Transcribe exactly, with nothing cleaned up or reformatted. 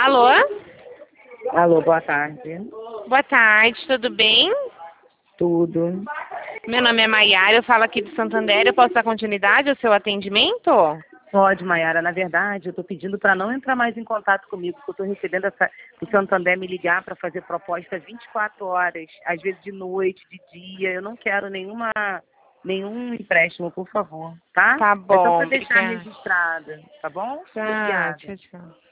Alô? Alô, boa tarde. Boa tarde, tudo bem? Tudo. Meu nome é Maiara, eu falo aqui de Santander. Eu posso dar continuidade ao seu atendimento? Pode, Maiara. Na verdade, eu estou pedindo para não entrar mais em contato comigo, porque eu estou recebendo essa, o Santander me ligar para fazer proposta vinte e quatro horas, às vezes de noite, de dia. Eu não quero nenhuma, nenhum empréstimo, por favor, tá? Tá É só bom, para deixar obrigada. registrada, tá bom? Tá, Obrigada. tchau, tchau.